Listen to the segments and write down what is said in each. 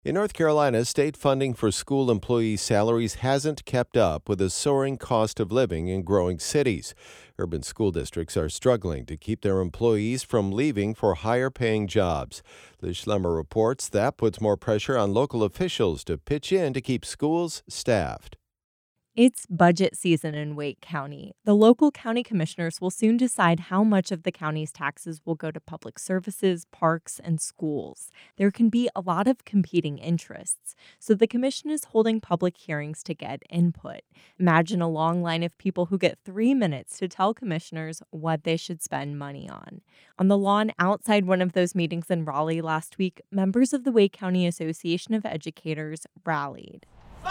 In North Carolina, state funding for school employee salaries hasn't kept up with the soaring cost of living in growing cities. Urban school districts are struggling to keep their employees from leaving for higher paying jobs. Liz Schlemmer reports that puts more pressure on local officials to pitch in to keep schools staffed. It's budget season in Wake County. The local county commissioners will soon decide how much of the county's taxes will go to public services, parks, and schools. There can be a lot of competing interests, so the commission is holding public hearings to get input. Imagine a long line of people who get 3 minutes to tell commissioners what they should spend money on. On the lawn outside one of those meetings in Raleigh last week, members of the Wake County Association of Educators rallied.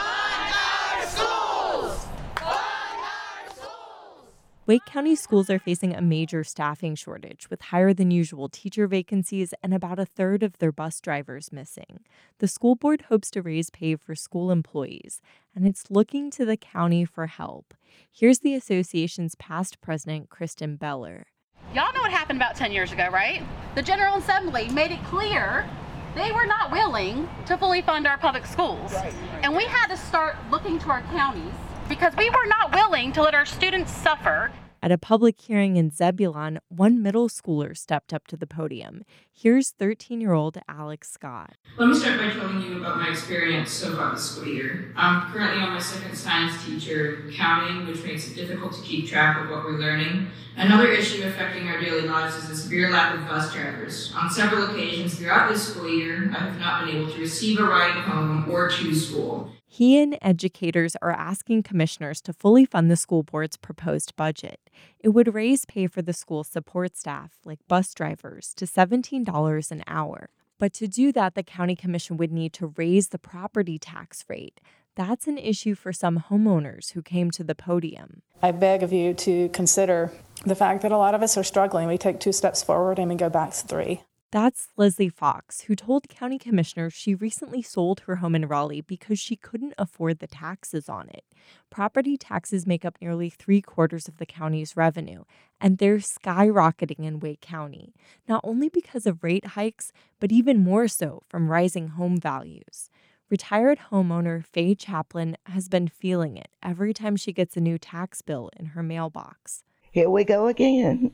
Wake County schools are facing a major staffing shortage with higher than usual teacher vacancies and about a third of their bus drivers missing. The school board hopes to raise pay for school employees, and it's looking to the county for help. Here's the association's past president, Kristen Beller. Y'all know what happened about 10 years ago, right? The General Assembly made it clear they were not willing to fully fund our public schools. And we had to start looking to our counties because we were not willing to let our students suffer. At a public hearing in Zebulon, one middle schooler stepped up to the podium. Here's 13-year-old Alex Scott. Let me start by telling you about my experience so far this school year. I'm currently on my second science teacher, counting, which makes it difficult to keep track of what we're learning. Another issue affecting our daily lives is the severe lack of bus drivers. On several occasions throughout this school year, I have not been able to receive a ride home or to school. He and educators are asking commissioners to fully fund the school board's proposed budget. It would raise pay for the school support staff, like bus drivers, to $17 an hour. But to do that, the county commission would need to raise the property tax rate. That's an issue for some homeowners who came to the podium. I beg of you to consider the fact that a lot of us are struggling. We take 2 steps forward and we go back 3. That's Leslie Fox, who told county commissioners she recently sold her home in Raleigh because she couldn't afford the taxes on it. Property taxes make up nearly 3/4 of the county's revenue, and they're skyrocketing in Wake County, not only because of rate hikes, but even more so from rising home values. Retired homeowner Faye Chaplin has been feeling it every time she gets a new tax bill in her mailbox. Here we go again,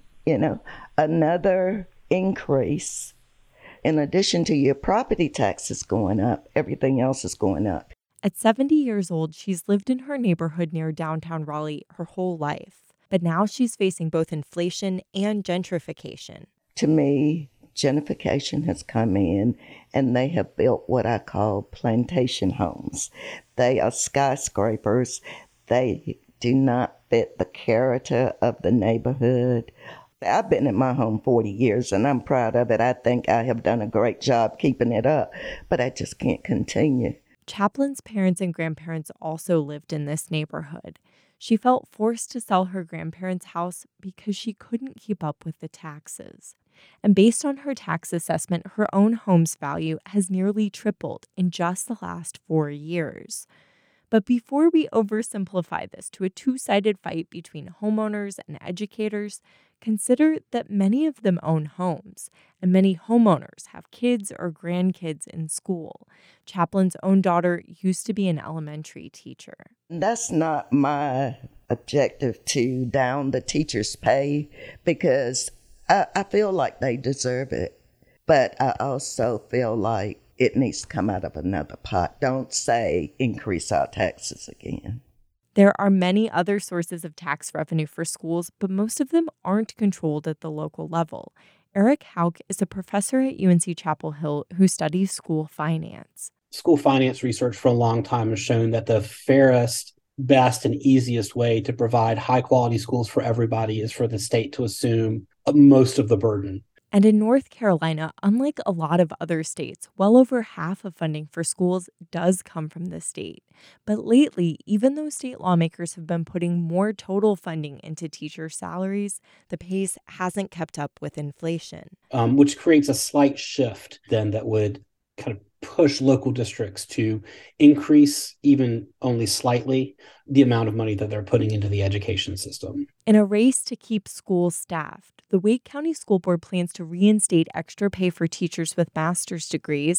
another increase. In addition to your property taxes going up, everything else is going up. At 70 years old, she's lived in her neighborhood near downtown Raleigh her whole life. But now she's facing both inflation and gentrification. To me, gentrification has come in and they have built what I call plantation homes. They are skyscrapers. They do not fit the character of the neighborhood. I've been in my home 40 years and I'm proud of it. I think I have done a great job keeping it up, but I just can't continue. Chaplin's parents and grandparents also lived in this neighborhood. She felt forced to sell her grandparents' house because she couldn't keep up with the taxes. And based on her tax assessment, her own home's value has nearly tripled in just the last 4 years. But before we oversimplify this to a two-sided fight between homeowners and educators, consider that many of them own homes, and many homeowners have kids or grandkids in school. Chaplin's own daughter used to be an elementary teacher. That's not my objective to down the teachers' pay because I feel like they deserve it. But I also feel like it needs to come out of another pot. Don't say increase our taxes again. There are many other sources of tax revenue for schools, but most of them aren't controlled at the local level. Eric Hauk is a professor at UNC Chapel Hill who studies school finance. School finance research for a long time has shown that the fairest, best, and easiest way to provide high-quality schools for everybody is for the state to assume most of the burden. And in North Carolina, unlike a lot of other states, well over half of funding for schools does come from the state. But lately, even though state lawmakers have been putting more total funding into teacher salaries, the pace hasn't kept up with inflation. Which creates a slight shift then that would kind of push local districts to increase, even only slightly, the amount of money that they're putting into the education system. In a race to keep schools staffed, the Wake County School Board plans to reinstate extra pay for teachers with master's degrees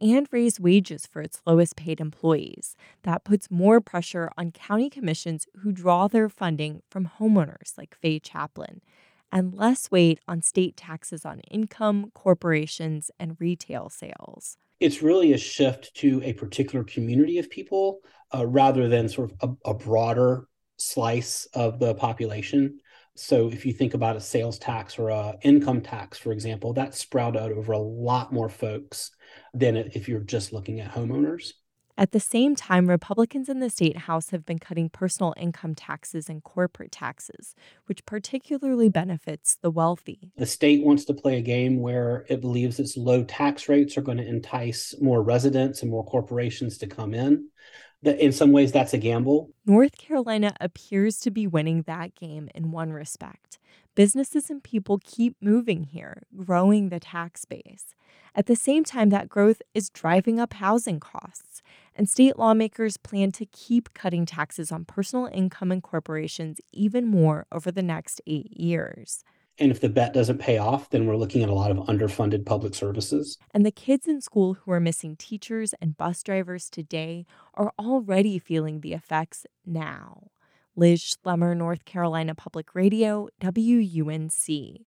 and raise wages for its lowest paid employees. That puts more pressure on county commissions who draw their funding from homeowners like Faye Chaplin, and less weight on state taxes on income, corporations, and retail sales. It's really a shift to a particular community of people rather than sort of a broader slice of the population. So if you think about a sales tax or a income tax, for example, that's spread out over a lot more folks than if you're just looking at homeowners. At the same time, Republicans in the state house have been cutting personal income taxes and corporate taxes, which particularly benefits the wealthy. The state wants to play a game where it believes its low tax rates are going to entice more residents and more corporations to come in. In some ways, that's a gamble. North Carolina appears to be winning that game in one respect. Businesses and people keep moving here, growing the tax base. At the same time, that growth is driving up housing costs, and state lawmakers plan to keep cutting taxes on personal income and corporations even more over the next 8 years. And if the bet doesn't pay off, then we're looking at a lot of underfunded public services. And the kids in school who are missing teachers and bus drivers today are already feeling the effects now. Liz Schlemmer, North Carolina Public Radio, WUNC.